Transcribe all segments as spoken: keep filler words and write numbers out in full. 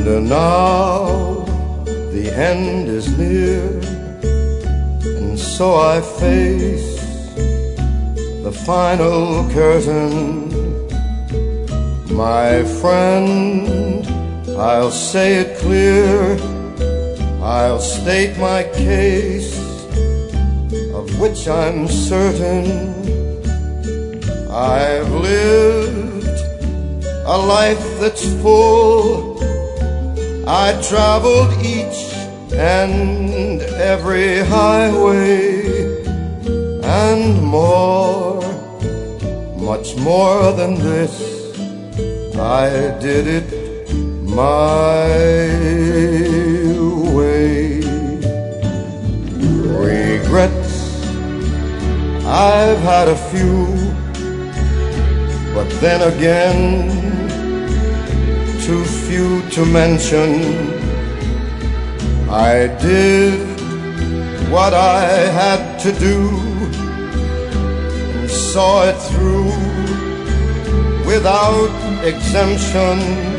now the end is near, and so I face the final curtain. My friend, I'll say it clear, I'll state my case, of which I'm certain. I've lived a life that's full. I traveled each and every highway, and more, much more than this, I did it my way. Regrets, I've had a few, but then again, too few to mention. I did what I had to do and saw it through without exemption.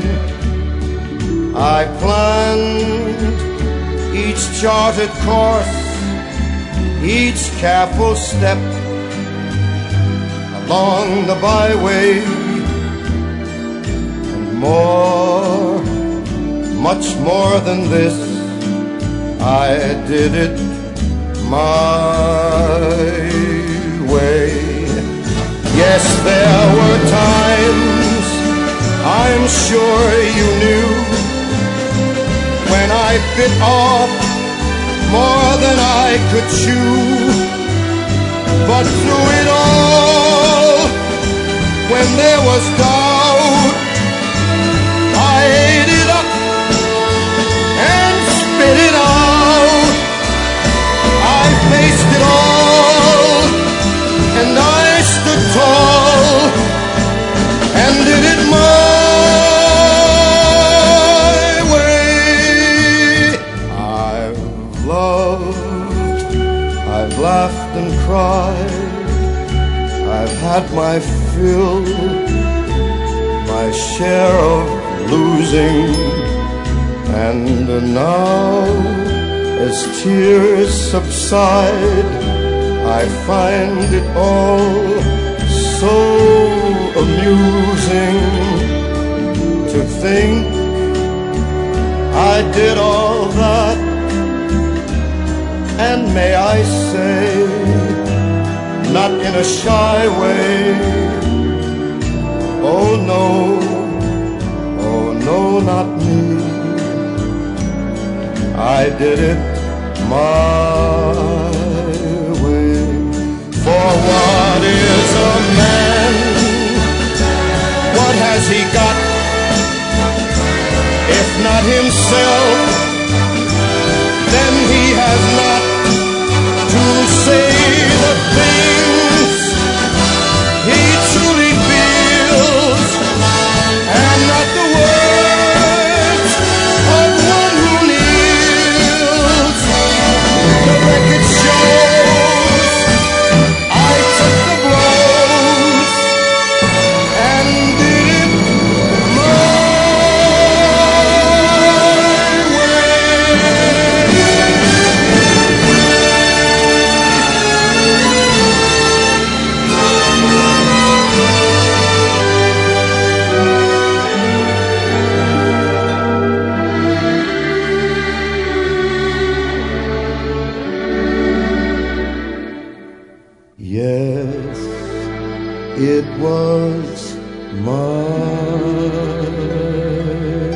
I planned each charted course, each careful step along the byway, and more, much more than this, I did it my way. Yes, there were times, I'm sure you knew, when I bit off more than I could chew. But through it all, when there was doubt, I ate it up and spit it out. I faced it all, and I stood tall and did it my way. I've loved, I've laughed and cried, I've had my fill, my share of losing, and now as tears subside, I find it all so amusing to think I did all that, and may I say, not in a shy way, oh no, oh no, not me. I did it my way. For what is a man? What has he got? If not himself, then he has not to say the things he truly feels, and not the words of one who kneels. The record shows I took the blows and did it my Yes, it was my